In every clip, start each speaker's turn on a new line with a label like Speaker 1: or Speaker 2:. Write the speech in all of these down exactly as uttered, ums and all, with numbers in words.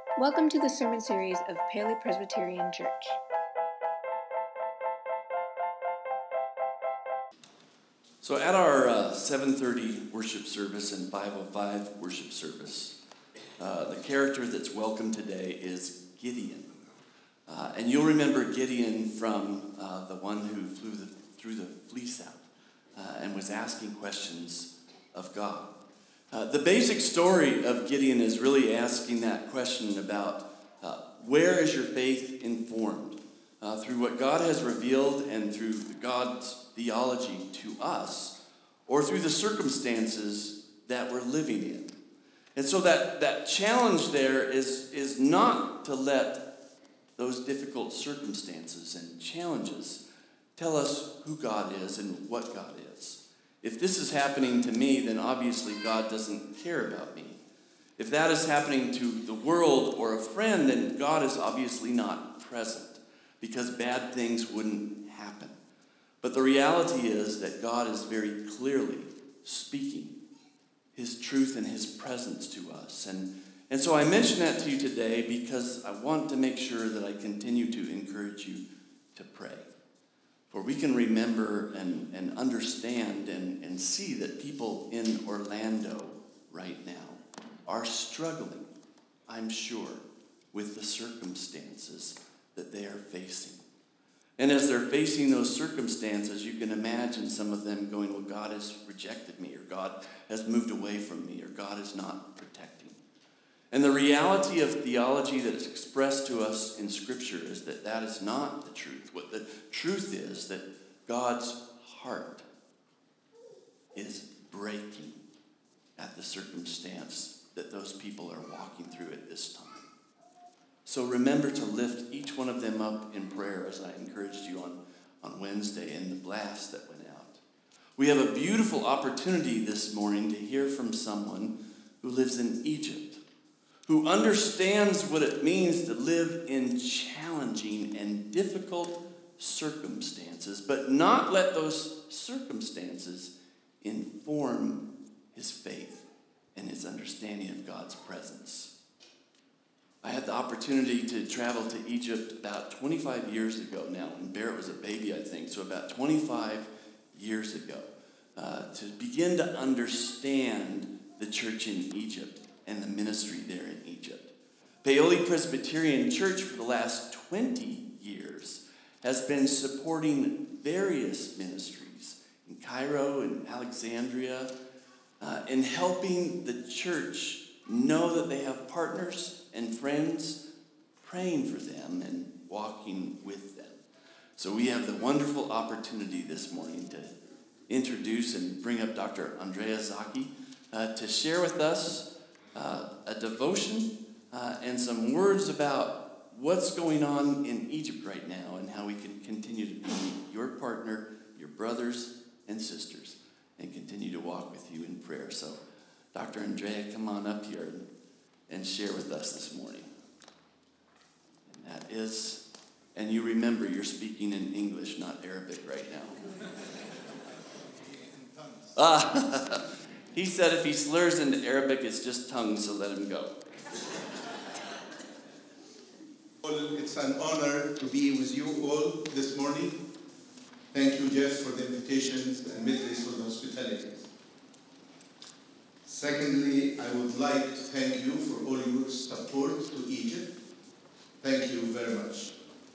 Speaker 1: Welcome to the sermon series of Paley Presbyterian Church.
Speaker 2: So at our uh, seven thirty worship service and five oh five worship service, uh, the character that's welcome today is Gideon. Uh, and you'll remember Gideon from uh, the one who flew the, threw the fleece out uh, and was asking questions of God. Uh, the basic story of Gideon is really asking that question about uh, where is your faith informed? Uh, through what God has revealed and through God's theology to us, or through the circumstances that we're living in. And so that, that challenge there is, is not to let those difficult circumstances and challenges tell us who God is and what God is. If this is happening to me, then obviously God doesn't care about me. If that is happening to the world or a friend, then God is obviously not present, because bad things wouldn't happen. But the reality is that God is very clearly speaking his truth and his presence to us. And, and so I mention that to you today because I want to make sure that I continue to encourage you to pray. For we can remember and, and understand and, and see that people in Orlando right now are struggling, I'm sure, with the circumstances that they are facing. And as they're facing those circumstances, you can imagine some of them going, well, God has rejected me, or God has moved away from me, or God is not protecting. And the reality of theology that is expressed to us in Scripture is that that is not the truth. What the truth is that God's heart is breaking at the circumstance that those people are walking through at this time. So remember to lift each one of them up in prayer, as I encouraged you on, on Wednesday in the blast that went out. We have a beautiful opportunity this morning to hear from someone who lives in Egypt, who understands what it means to live in challenging and difficult circumstances, but not let those circumstances inform his faith and his understanding of God's presence. I had the opportunity to travel to Egypt about twenty-five years ago now, when Barrett was a baby, I think, so about twenty-five years ago, uh, to begin to understand the church in Egypt and the ministry there in Egypt. Paoli Presbyterian Church for the last twenty years has been supporting various ministries in Cairo and Alexandria, uh, in helping the church know that they have partners and friends praying for them and walking with them. So we have the wonderful opportunity this morning to introduce and bring up Doctor Andrea Zaki uh, to share with us uh, a devotion uh, and some words about what's going on in Egypt right now and how we can continue to be your partner, your brothers and sisters, and continue to walk with you in prayer. So Doctor Andrea, come on up here and and share with us this morning. And that is, and you remember you're speaking in English, not Arabic right now. uh, he said if he slurs into Arabic, it's just tongues, so let him go.
Speaker 3: It's an honor to be with you all this morning. Thank you, Jeff, for the invitations, and Midlis for the hospitality. Secondly, I would like to thank you for all your support to Egypt. Thank you very much.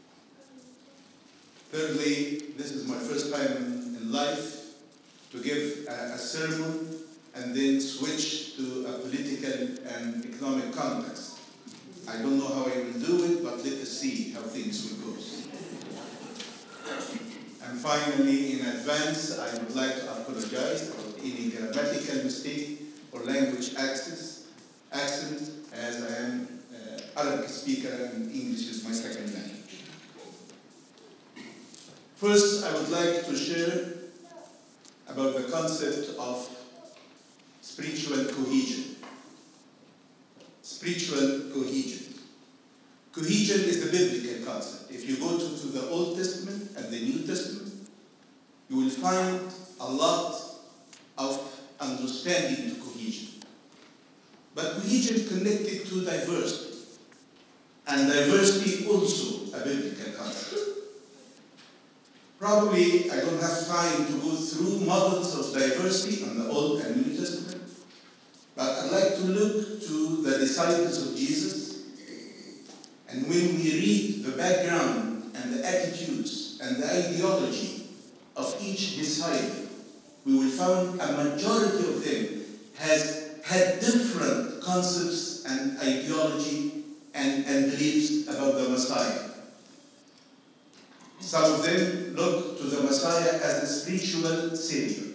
Speaker 3: Thirdly, this is my first time in life to give a, a sermon and then switch to a political and economic context. I don't know how I will do it, but let us see how things will go. And finally, in advance, I would like to apologize for any grammatical mistake or language access, accent, as I am an uh, Arabic speaker and English is my second language. First, I would like to share about the concept of spiritual cohesion. Spiritual cohesion. Cohesion is the biblical concept. If you go to, to the Old Testament and the New Testament, you will find a lot of understanding to cohesion. But cohesion connected to diversity. and diversity also a biblical concept. Probably I don't have time to go through models of diversity in the Old and New Testament, but I'd like to look to the disciples of Jesus, and when we read the background and the attitudes and the ideology of each disciple, we will find a majority of them has had different concepts and ideology and, and beliefs about the Messiah. Some of them look to the Messiah as a spiritual savior.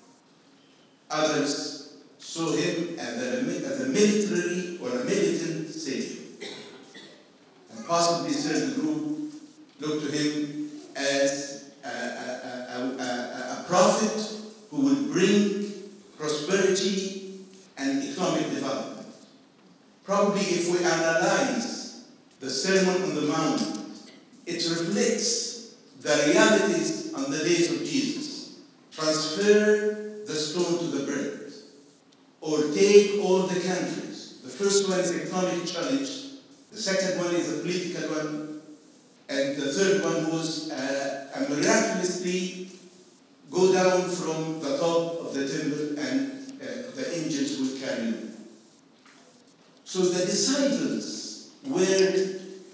Speaker 3: Others saw him as a, as a military or a militant savior. And possibly a certain group looked to him as a, a, a, a, a prophet who would bring prosperity and economic development. Probably if we analyze the Sermon on the Mount, it reflects the realities on the days of Jesus. Transfer the stone to the bread, or take all the countries. The first one is economic challenge, the second one is a political one, and the third one was uh, a miraculously go down from the top of the temple and uh, the angels would carry you. So the disciples were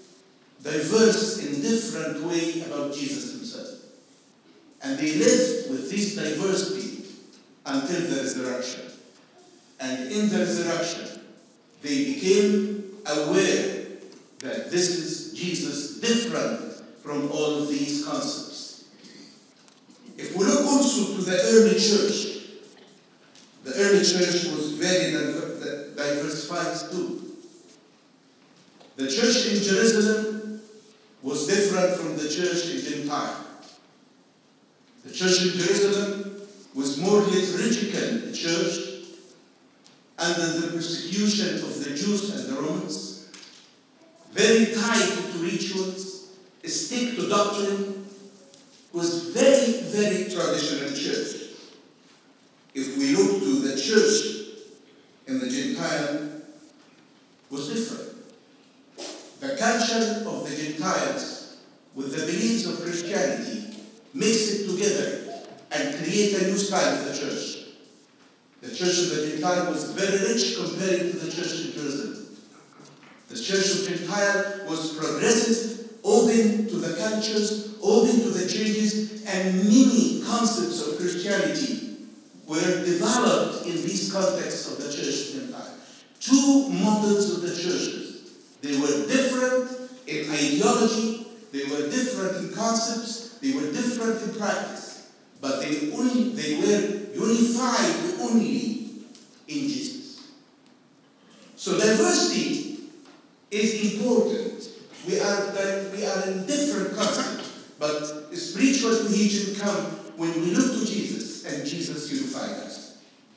Speaker 3: diverse in different way about Jesus himself. And they lived with this diversity until the resurrection. And in the resurrection, they became aware that this is Jesus different from all of these concepts. If we look also to the early church, the early church was very diversified too. The church in Jerusalem was different from the church in Gentile. The church in Jerusalem was more liturgical church under the persecution of the Jews and the Romans, very tied to rituals, stick to doctrine, was very, very traditional church. If we look to the church in the Gentile, was different. The culture of the Gentiles with the beliefs of Christianity mix it together and create a new style of the church. The church of the Gentile was very rich compared to the church in Jerusalem. The church of Gentile was progressive, open to the cultures, open to the changes, and many concepts of Christianity were developed in these contexts of the church of Gentile. Two models of the churches. They were different in ideology, they were different in concepts, they were different in practice, but they only they were unified only in Jesus. So diversity is important. We are we are in different concepts, but spiritual cohesion comes when we look to Jesus and Jesus unified us.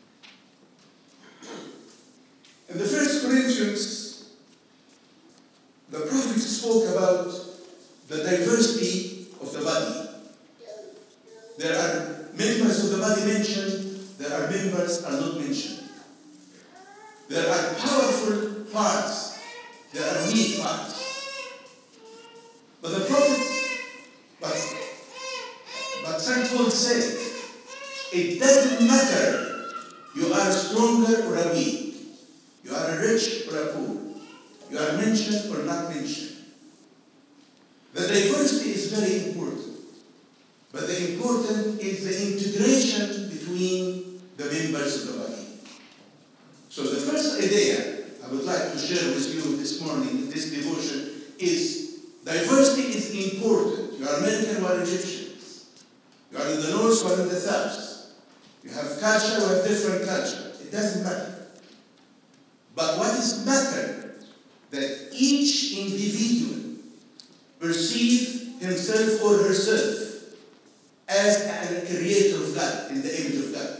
Speaker 3: In the First Corinthians, the prophet spoke about the diversity of the body. There are members of the body mentioned, there are members are not mentioned. There are powerful parts, there are weak parts. But the prophet, but, but Saint Paul said, it doesn't matter you are stronger or a weak, you are a rich or a poor, you are mentioned or not mentioned. The diversity is very important. But the important is the integration between the members of the body. So the first idea I would like to share with you this morning in this devotion is diversity is important. You are American or Egyptians. You are in the north or in the south. You have culture or have different culture. It doesn't matter. But what is matter that each individual perceive himself or herself as a creator of God, in the image of God.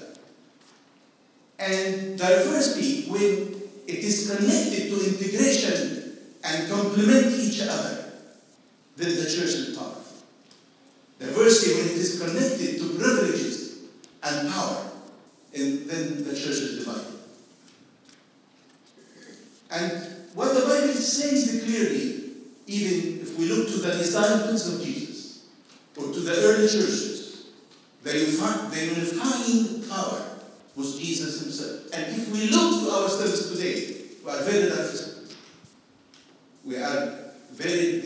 Speaker 3: And diversity, when it is connected to integration and complement each other, then the church is powerful. Diversity, when it is connected to privileges and power, and then the church is divided. And what the Bible says clearly, even if we look to the disciples of Jesus, or to the early churches, the unifying power was Jesus himself. And if we look to ourselves today, we are very different. We are very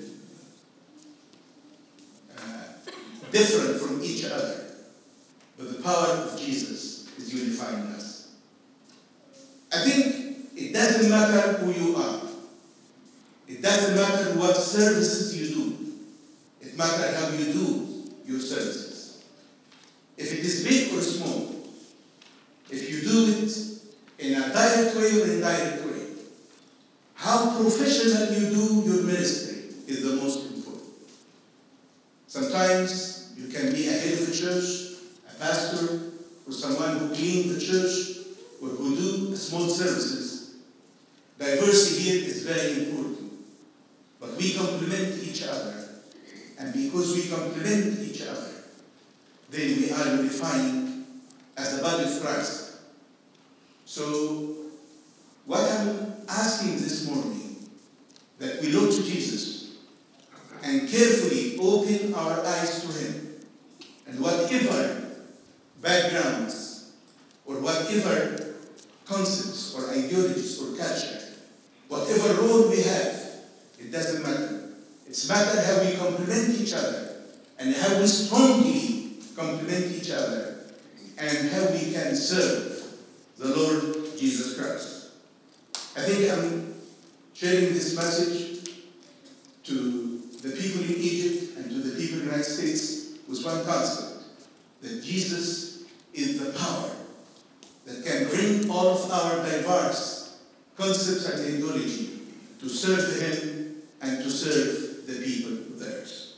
Speaker 3: uh, different from each other. But the power of Jesus is unifying us. I think it doesn't matter who you are. It doesn't matter what services you do. It matters how you do your services. If it is big or small, if you do it in a direct way or indirect way, how professional you do your ministry is the most important. Sometimes you can be a head of a church, a pastor, or someone who cleans the church, or who do small services. Diversity here is very important. But we complement each other. And because we complement each other, then we are unifying as the body of Christ. So, what I'm asking this morning, that we look to Jesus and carefully open our eyes to him. And whatever backgrounds or whatever concepts or ideologies or culture, whatever role we have, it doesn't matter. It's matter how we complement each other and how we strongly complement each other and how we can serve the Lord Jesus Christ. I think I'm sharing this message to the people in Egypt and to the people in the United States with one concept, that Jesus is the power that can bring all of our diverse concepts and ideology to serve him and to serve the people of theirs.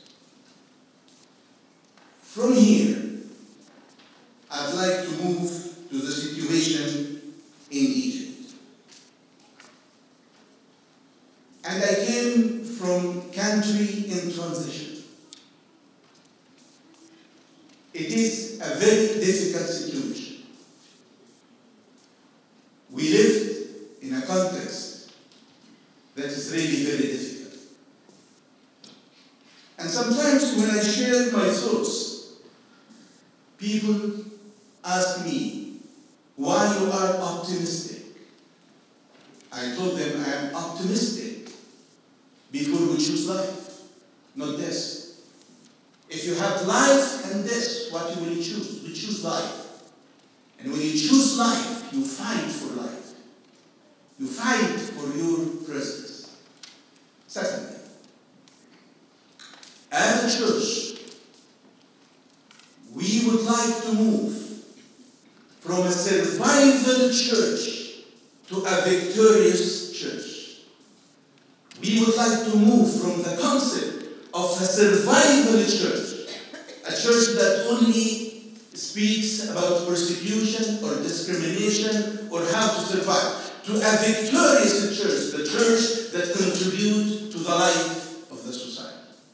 Speaker 3: From here, I'd like to move to the situation in Egypt. And I came from country in transition. It is a very difficult situation. We lived in a context that is really very difficult. And sometimes when I share my thoughts, people ask me why you are optimistic. I told them I am optimistic before we choose life, not death. If you have life and death, what you will choose? You choose life. And when you choose life, you fight for life. You fight for your presence. Secondly, as a church, we would like to move from a survival church to a victorious church. We would like to move from the concept of a survival church, a church that only speaks about persecution or discrimination or how to survive, to a victorious church, the church that contributes to the life of the society.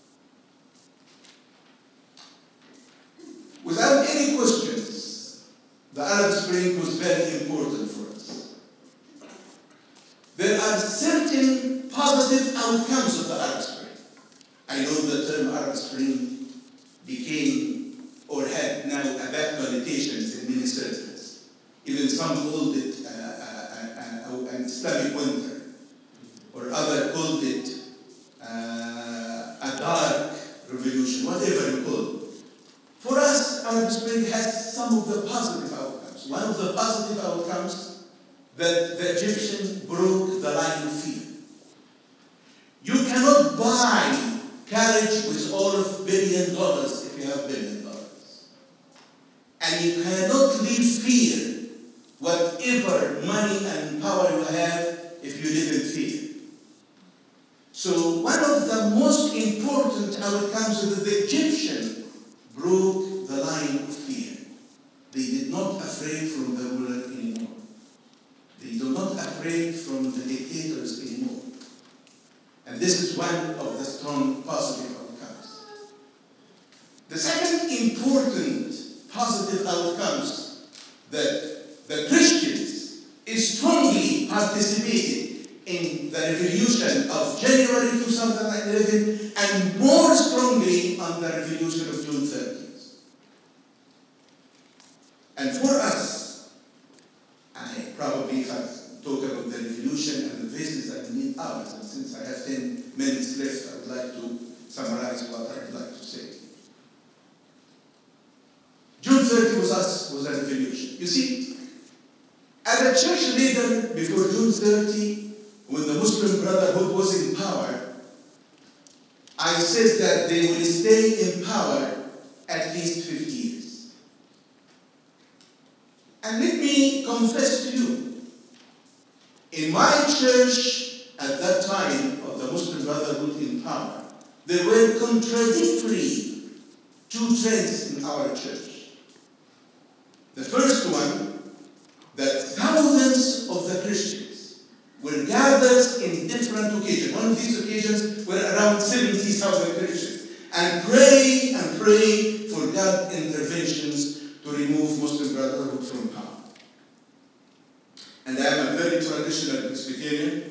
Speaker 3: Without any questions, the Arab Spring was very important for us. There are certain positive outcomes of the Arab Spring. I know the term Arab Spring became or had now a bad connotations in many circles. Even some called it uh, uh, uh, an Islamic winter, or others called it uh, a dark revolution, whatever you call it. For us, Arab Spring has some of the positive outcomes. One of the positive outcomes, that the Egyptians broke the line of fear. You cannot buy courage with all of billion dollars if you have billion dollars. And you cannot live fear, whatever money and power you have, if you live in fear. So one of the most important outcomes is that the Egyptians broke the line of fear. They did not afraid from the ruler anymore. They do not afraid from the dictators anymore. And this is one of the strong positive outcomes. The second important positive outcomes that the Christians strongly participated in the the revolution of January two thousand eleven and more strongly on the revolution of June thirtieth. And for us, I probably if I talk about the revolution and the basis, I need hours, and since I have ten minutes left, I would like to summarize what I would like to say. June thirtieth was us, was a revolution. You see, as a church leader before June thirtieth, when the Muslim Brotherhood was in power, I said that they will stay in power at least fifty years. And let me confess to you, in my church at that time of the Muslim Brotherhood in power, there were contradictory two trends in our church. The first one, that thousands of the Christians were gathered in different occasions. One of these occasions were around seventy thousand Christians, and pray and pray for God's interventions to remove Muslim Brotherhood from power. And I am a very traditional Presbyterian.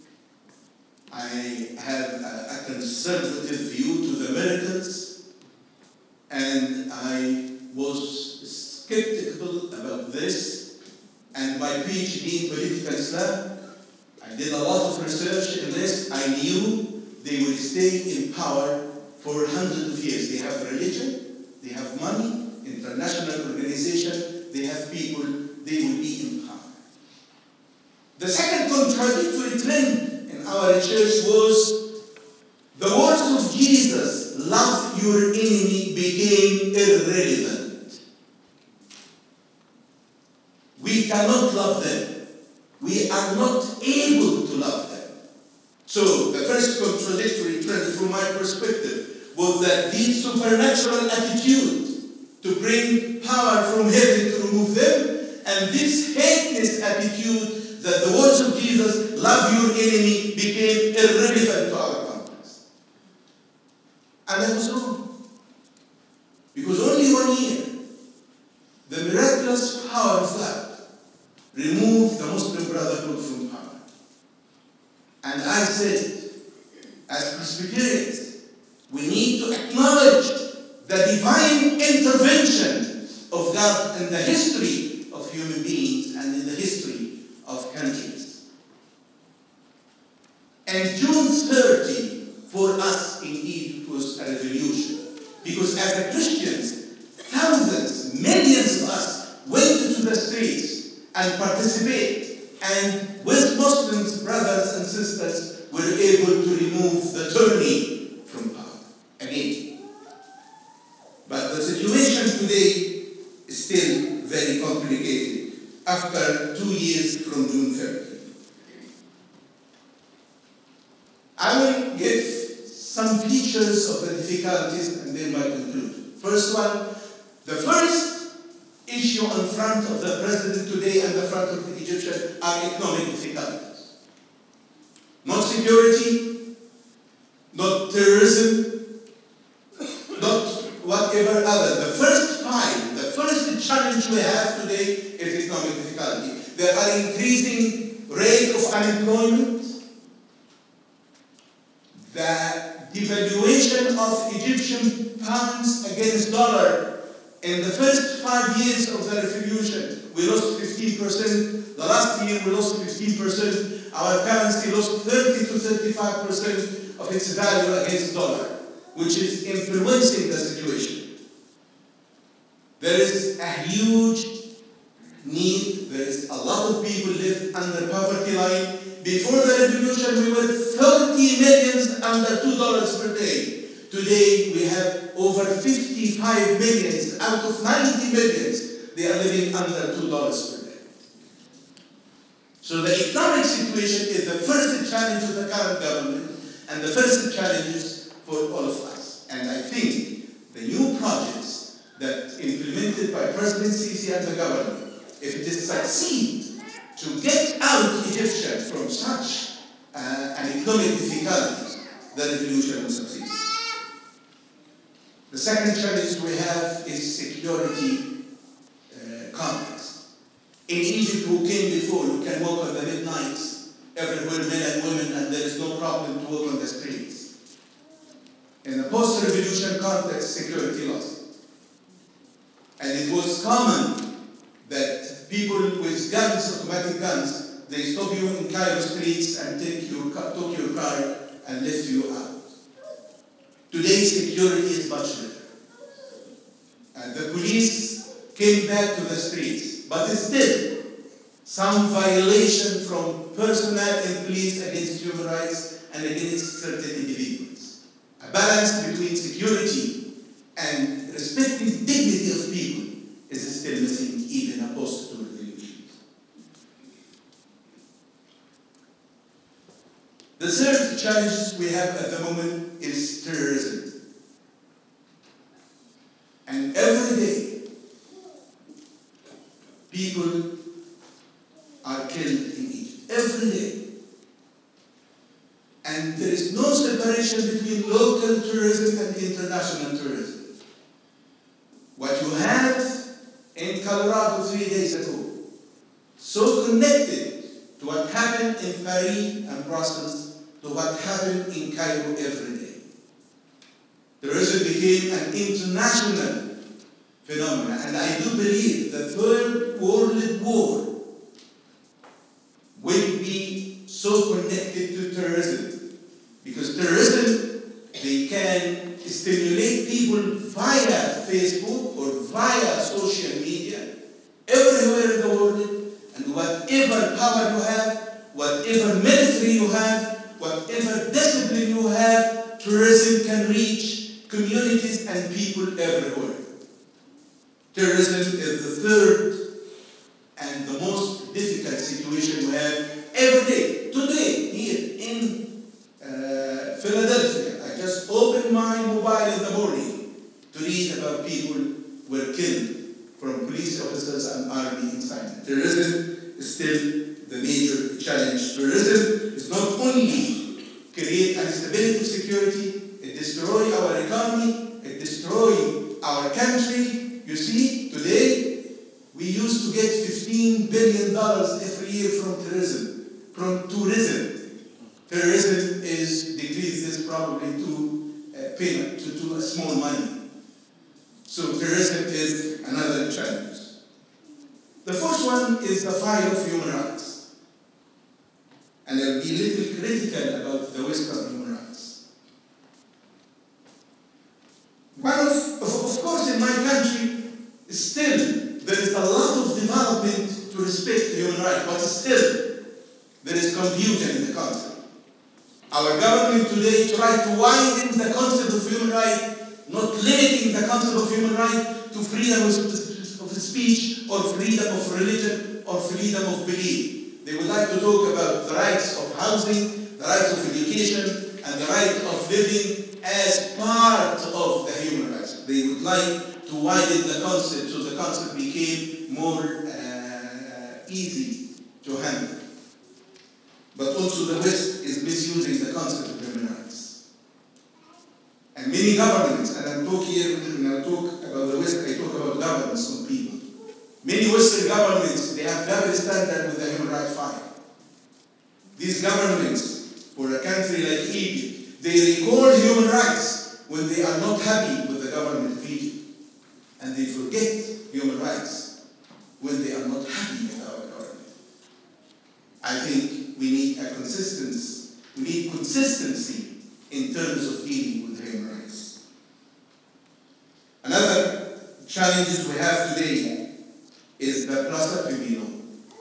Speaker 3: I have a, a conservative view to the miracles, and I was skeptical about this. And my PhD in political Islam, I did a lot of research in this. I knew they will stay in power for hundreds of years. They have religion, they have money, international organization, they have people, they will be in power. The second contradictory trend in our church was the words of Jesus, love your enemy, became irrelevant. We cannot love them. We are not able to love them. So the first contradictory trend from my perspective was that this supernatural attitude to bring power from heaven to remove them, and this hateless attitude that the words of Jesus, love your enemy, became irrelevant to our context. And I was wrong. Because only one year, the miraculous power of God removed the Muslim Brotherhood from power. And I said, as Presbyterians, we need to acknowledge the divine intervention of God in the history of human beings and in the history of countries. And June thirtieth for us in Egypt was a revolution. Because as a Christians, thousands, millions of us went into the streets and participate, and with Muslims, brothers and sisters, were able to remove the tyranny from power again. But the situation today is still very complicated after two years from June thirtieth. I will give some features of the difficulties and then I conclude. First one, the first issue in front of the president today and the front of the Egyptians are economic difficulties. Not security, not terrorism, not whatever other. The first fight, the first challenge we have today is economic difficulty. There are increasing rate of unemployment. The devaluation of Egyptian pounds against dollar. In the first five years of the revolution, we lost fifteen percent. The last year, we lost fifteen percent. Our currency lost thirty to thirty-five percent of its value against dollar, which is influencing the situation. There is a huge need. There is a lot of people live under poverty line. Before the revolution, we were thirty millions under two dollars per day. Today, we have over fifty-five millions out of ninety millions. They are living under two dollars per day. So the economic situation is the first challenge of the current government and the first challenges for all of us. And I think the new projects that implemented by President Sisi and the government, if it is succeed to get out Egyptians from such uh, an economic difficulties, the revolution will succeed. The second challenge we have is security uh, context. In Egypt, who came before, who can walk on the midnight everywhere, men and women, and there is no problem to walk on the streets. In a post-revolution context, security lost. And it was common that people with guns, automatic guns, they stop you in Cairo streets and take your car, took your car and left you out. Today, security is much better. And the police came back to the streets, but still, some violation from personnel and police against human rights and against certain individuals. A balance between security and respecting the dignity of people is still missing even in a post-revolution. The third challenge we have at the moment is terrorism. And every day, people are killed in Egypt. Every day. And there is no separation between local tourism and international tourism. What you have in Colorado three days ago, so connected to what happened in Paris and Brussels, to what happened in Cairo every day. Terrorism became an international phenomenon, and I do believe the Third World War will be so connected to terrorism, because terrorism, they can stimulate people via Facebook or via social media everywhere in the world, and whatever power you have, whatever military you have, whatever discipline you have, terrorism can reach communities and people everywhere. Terrorism is the third and the most difficult situation we have every day. Today, here in uh, Philadelphia, I just opened my mobile in the morning to read about people who were killed from police officers and army inside. Terrorism is still the major challenge. Terrorism is not only create instability of security, it destroys our economy, it destroys our country. You see, today, we used to get fifteen billion dollars every year from terrorism, from tourism. Terrorism is decreases probably to uh, payment, to, to a small money. So terrorism is another challenge. The fourth one is the fight of human rights. And I'll be a little critical about the Western human rights. One of, of, of course, in my country, still, there is a lot of development to respect human rights, but still, there is confusion in the country. Our government today tries to widen the concept of human rights, not limiting the concept of human rights to freedom of speech or freedom of religion or freedom of belief. They would like to talk about the rights of housing, the rights of education, and the right of living as part of the human rights. They would like to widen the concept so the concept became more uh, easy to handle. But also the West is misusing the concept of human rights. And many governments, and I'm talking here, when I talk about the West, I talk about governments, not people. Many Western governments, they have double standard with the human rights fight. These governments, for a country like Egypt, they record human rights when they are not happy with the government of Egypt. And they forget human rights when they are not happy with our government. I think we need a consistency. We need consistency in terms of dealing with human rights. Another challenge we have today is the blasphemy law.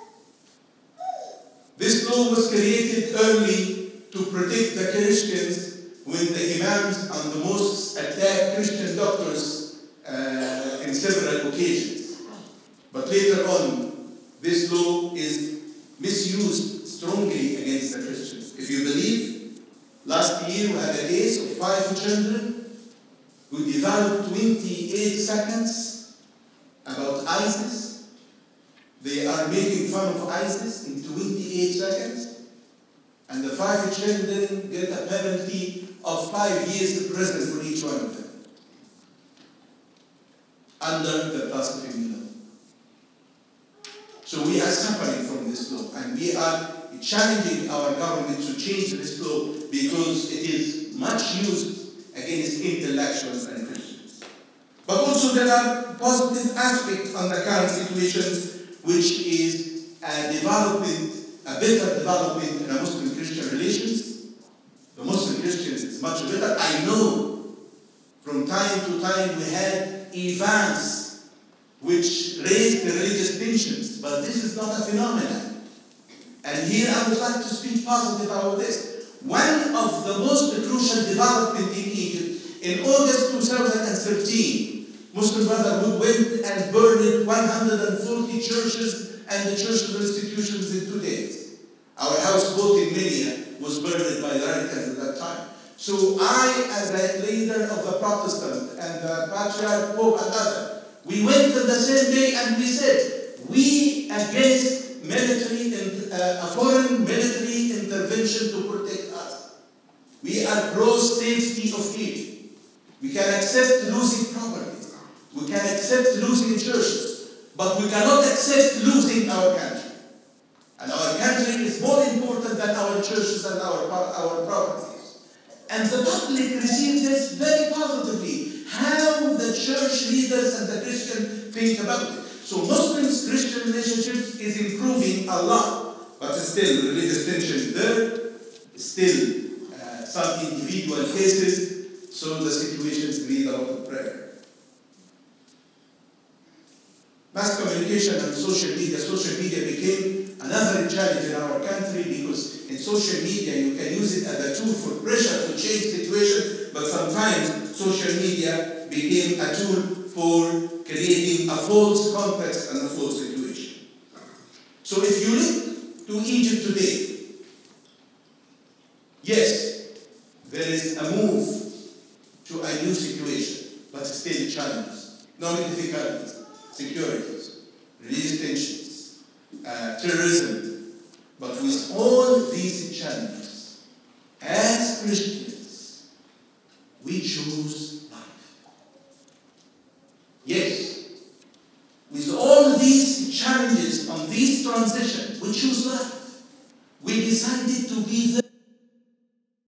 Speaker 3: This law was created early to protect the Christians when the imams and the mosques attacked Christian doctors uh, in several occasions. But later on, this law is misused strongly against the Christians. If you believe, last year we had a case of five children who developed twenty-eight seconds about ISIS. They are making fun of ISIS in twenty-eight seconds, and the five children get a penalty of five years in prison for each one of them, under the blasphemy law. So we are suffering from this law, and we are challenging our government to change this law because it is much used against intellectuals and Christians. But also there are positive aspects on the current situations, which is a development, a better development in a Muslim-Christian relations. The Muslim-Christians is much better. I know from time to time we had events which raised the religious tensions, but this is not a phenomenon. And here I would like to speak positive about this. One of the most crucial developments in Egypt, in August two thousand thirteen, Muslim Brotherhood went and burned one hundred forty churches and the church institutions in two days. Our house boat in Minya was burned by the radicals at that time. So I, as a leader of the Protestant and the Patriarch Pope and others, we went on the same day and we said, we against military and uh, a foreign military intervention to protect us. We are pro-safety of Egypt. We can accept losing properties. We can accept losing churches. But we cannot accept losing our country. And our country is more important than our churches and our, our properties. And the public received this very positively. How the church leaders and the Christian think about it. So Muslims-Christian relationships is improving a lot. But still, religious tension is there. Still, uh, some individual cases. So the situations need a lot of prayer. Mass communication and social media. Social media became another challenge in our country because in social media you can use it as a tool for pressure to change situation, but sometimes social media became a tool for creating a false context and a false situation. So if you look to Egypt today, yes, there is a move to a new situation, but still challenges, economic difficulties, securities, religious tensions, uh, terrorism. But with all these challenges, as Christians, we choose life. Yes, with all these challenges on this transition, we choose life. We decided to be there.